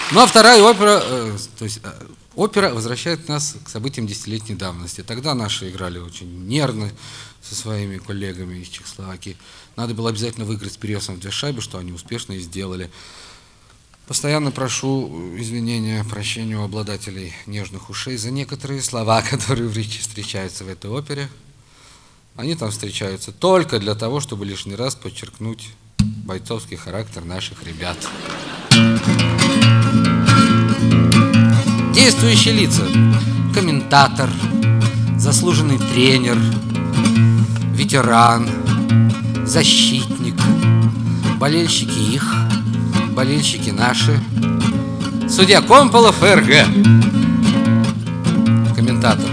Ну а вторая опера, опера возвращает нас к событиям десятилетней давности. Тогда наши играли очень нервно со своими коллегами из Чехословакии. Надо было обязательно выиграть с Переяславом 2 шайбы, что они успешно и сделали. Постоянно прошу прощения у обладателей нежных ушей за некоторые слова, которые в речи встречаются в этой опере. Они там встречаются только для того, чтобы лишний раз подчеркнуть бойцовский характер наших ребят. Действующие лица: комментатор, заслуженный тренер, ветеран, защитник, болельщики их, болельщики наши, судья Комполов РГ. Комментатор: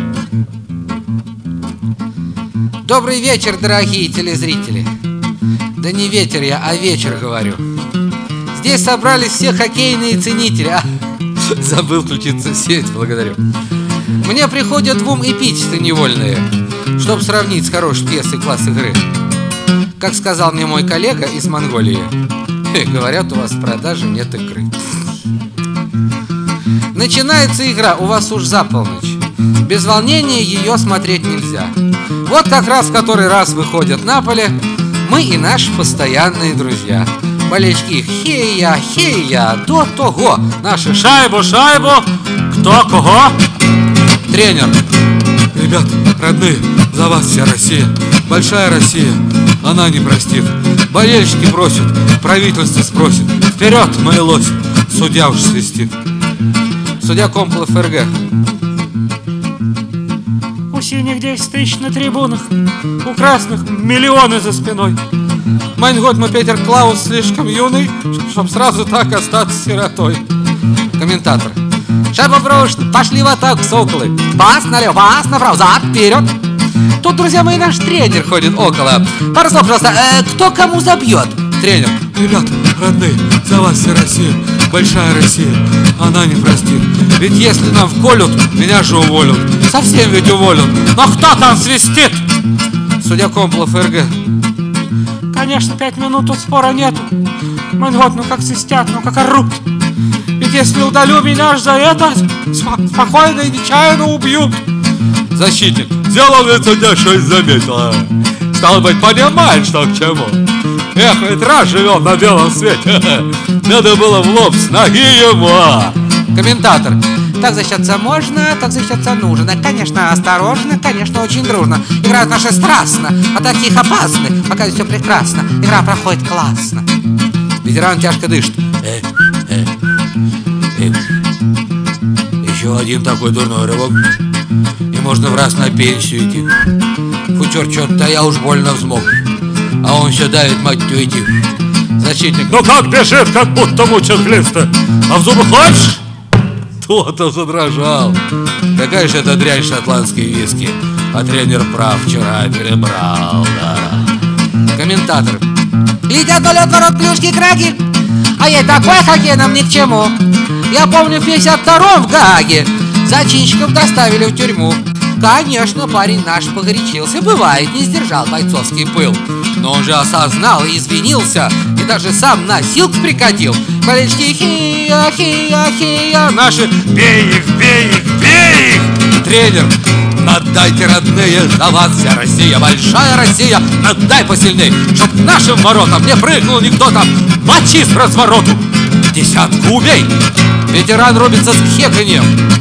добрый вечер, дорогие телезрители. Да не ветер я, а вечер говорю. Здесь собрались все хоккейные ценители. Забыл включиться в сеть, благодарю. Мне приходят в ум эпитеты невольные, чтобы сравнить с хорошей пьесой класс игры. Как сказал мне мой коллега из Монголии: говорят, у вас в продаже нет икры. Начинается игра у вас уж за полночь. Без волнения ее смотреть нельзя. Вот как раз в который раз выходят на поле мы и наши постоянные друзья. Болельщики хея, до того. Наши шайбу, кто кого. Тренер: ребят, родные, за вас вся Россия. Большая Россия, она не простит. Болельщики просят, правительство спросит. Вперед, мои лось, судья уж свистит. Судья Комполов РГ: у синих 10 тысяч на трибунах, у красных миллионы за спиной. Майн год, мы Петер Клаус слишком юный, чтоб сразу так остаться сиротой. Комментатор: шайба брошена, пошли в атаку соколы. Пас налево, пас направо, зад, вперед. Тут, друзья мои, наш тренер ходит около. Пару слов, пожалуйста, кто кому забьет? Тренер: ребят, родные, за вас вся Россия. Большая Россия, она не простит. Ведь если нам вколют, меня же уволят. Совсем ведь уволят. Но кто там свистит? Судья Комполов РГ: конечно, 5 минут тут спора нету. Ну как свистят, ну как орут. Ведь если удалю, меня аж за это спокойно и нечаянно убьют. Защитник: сделал ведь судья, что и заметила. Стало быть, понимает, что к чему. Эх, ведь раз живет на белом свете. Надо было в лоб с ноги его. Комментатор: так защищаться можно, так защищаться нужно. Конечно, осторожно, конечно, очень дружно. Играют наши страстно, а таких опасны. Пока все прекрасно, игра проходит классно. Ветеран тяжко дышит. Еще один такой дурной рывок, и можно в раз на пенсию идти. Футер, что-то я уж больно взмок, а он все давит, мать твою, идти. Защитник: ну как бежит, как будто мучат хлеста. А в зубы хочешь? Кто-то задрожал. Какая же это дрянь, шотландские виски. А тренер прав, вчера перебрал, да. Комментатор: летят на лед ворот клюшки краги, а ей такой хоккей нам ни к чему. Я помню, в 52-м в Гааге зачинщиков доставили в тюрьму. Конечно, парень наш погорячился, бывает, не сдержал бойцовский пыл. Но он же осознал и извинился, и даже сам носилку прикатил. Болельщики хия, наши бей их. Тренер: отдайте, родные, за вас вся Россия. Большая Россия, отдай посильней, чтоб к нашим воротам не прыгнул никто там. Мочи с развороту, десятку убей. Ветеран рубится с хеканьем.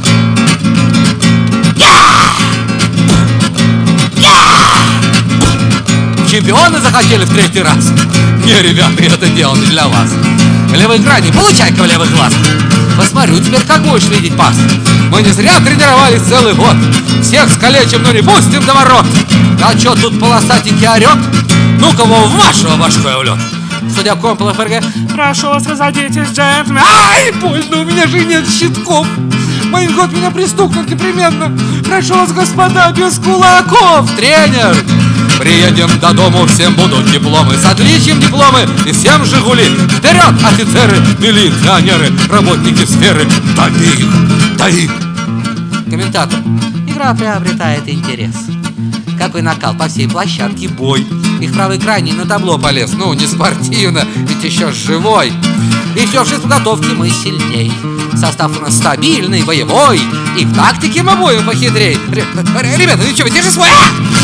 Чемпионы захотели в 3-й раз? Не, ребята, это дело не для вас. Левый крайний, получай-ка в левый глаз. Посмотрю теперь, как будешь видеть пас. Мы не зря тренировались целый год. Всех скалечим, но не пустим до ворот. А чё тут полосатенький орёт? Ну-ка его в вашего башку я в лёд. Судья Комполов РГ: прошу вас, разойдитесь, джентльмен. Ай, больно, у меня же нет щитков. Мой год меня пристукнут непременно. Прошу вас, господа, без кулаков. Тренер: приедем до дому, всем будут дипломы. С отличием дипломы и всем «Жигули». Вперед, офицеры, милиционеры, работники сферы. Дави их. Комментатор: игра приобретает интерес. какой накал по всей площадке бой. Их правый крайний на табло полез, ну, не спортивно, ведь еще живой. И все же в подготовке мы сильней. Состав у нас стабильный, боевой, и в тактике мы будем похитрей. Ребята, ну что, вы держи свой!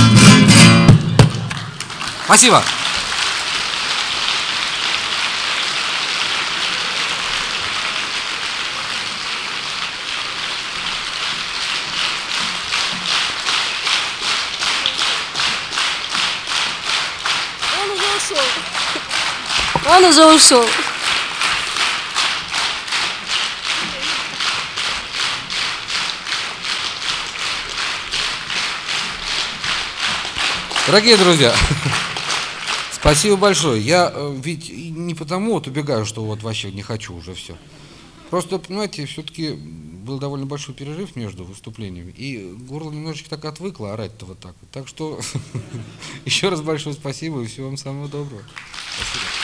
Спасибо. Он уже ушел. Дорогие друзья, спасибо большое. Я ведь не потому вот убегаю, что вот вообще не хочу уже все. Просто, понимаете, все-таки был довольно большой перерыв между выступлениями, и горло немножечко так отвыкло орать-то вот так вот. Так что еще раз большое спасибо и всего вам самого доброго. Спасибо.